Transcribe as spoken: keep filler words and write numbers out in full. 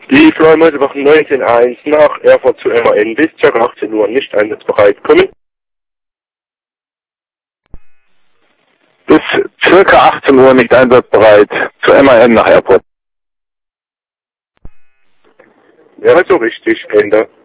Die Flymeutewach neunzehn eins nach Erfurt zu M A N bis ca. achtzehn Uhr nicht einsatzbereit. Kommen. Bis circa achtzehn Uhr nicht einsatzbereit zu M A N nach Erfurt. Wäre so richtig, Ende.